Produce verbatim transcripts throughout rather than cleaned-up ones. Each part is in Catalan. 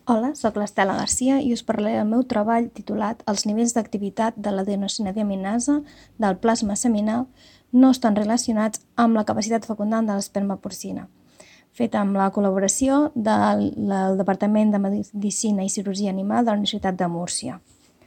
Hola, soc l'Estela Garcia i us parlaré del meu treball titulat Els nivells d'activitat de l'adenosina-deaminasa del plasma seminal no estan relacionats amb la capacitat fecundant de l'esperma porcina, fet amb la col·laboració del, del Departament de Medicina i Cirurgia Animal de la Universitat de Múrcia.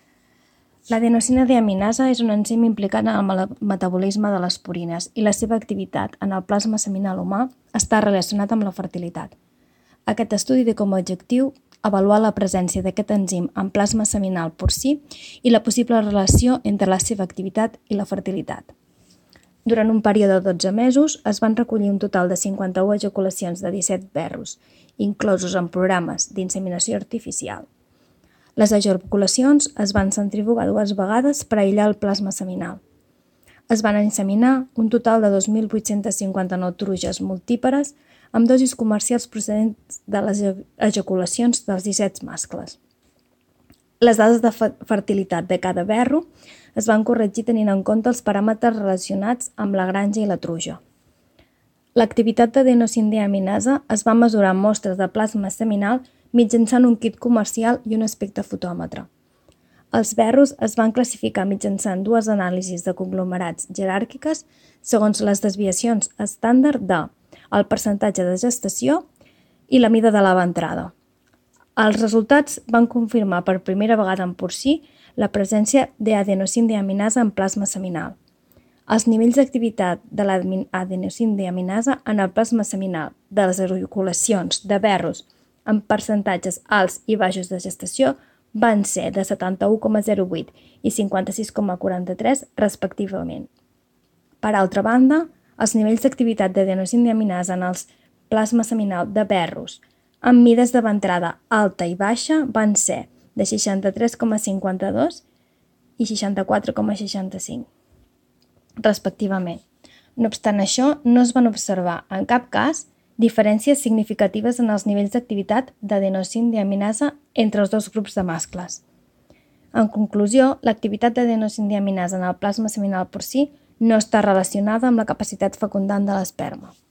L'adenosina-deaminasa és un enzim implicat en el metabolisme de les purines i la seva activitat en el plasma seminal humà està relacionat amb la fertilitat. Aquest estudi té com a objectiu avaluar la presència d'aquest enzim en plasma seminal porcí i la possible relació entre la seva activitat i la fertilitat. Durant un període de dotze mesos es van recollir un total de cinquanta-u ejaculacions de disset verros, inclosos en programes d'inseminació artificial. Les ejaculacions es van centrifugar dues vegades per aïllar el plasma seminal. Es van inseminar un total de dos mil vuit-cents cinquanta-nou truges multípares amb dosis comercials procedents de les ejaculacions dels disset mascles. Les dades de fertilitat de cada verro es van corregir tenint en compte els paràmetres relacionats amb la granja i la truja. L'activitat d'adenosina-deaminasa es va mesurar en mostres de plasma seminal mitjançant un kit comercial i un espectrofotòmetre. Els verros es van classificar mitjançant dues anàlisis de conglomerats jeràrquiques segons les desviacions estàndard de el percentatge de gestació i la mida de la ventrada. Els resultats van confirmar per primera vegada en porcí la presència d'adenosina-deaminasa en plasma seminal. Els nivells d'activitat de l'adenosina-deaminasa en el plasma seminal de les ejaculacions de verros amb percentatges alts i baixos de gestació van ser de setanta-u coma zero vuit i cinquanta-sis coma quaranta-tres respectivament. Per altra banda, els nivells d'activitat d'adenosina-deaminasa en el plasma seminal de verros amb mides de ventrada alta i baixa van ser de seixanta-tres coma cinquanta-dos i seixanta-quatre coma seixanta-cinc, respectivament. No obstant això, no es van observar, en cap cas, diferències significatives en els nivells d'activitat d'adenosina-deaminasa entre els dos grups de mascles. En conclusió, l'activitat d'adenosina-deaminasa en el plasma seminal porcí no està relacionada amb la capacitat fecundant de l'esperma.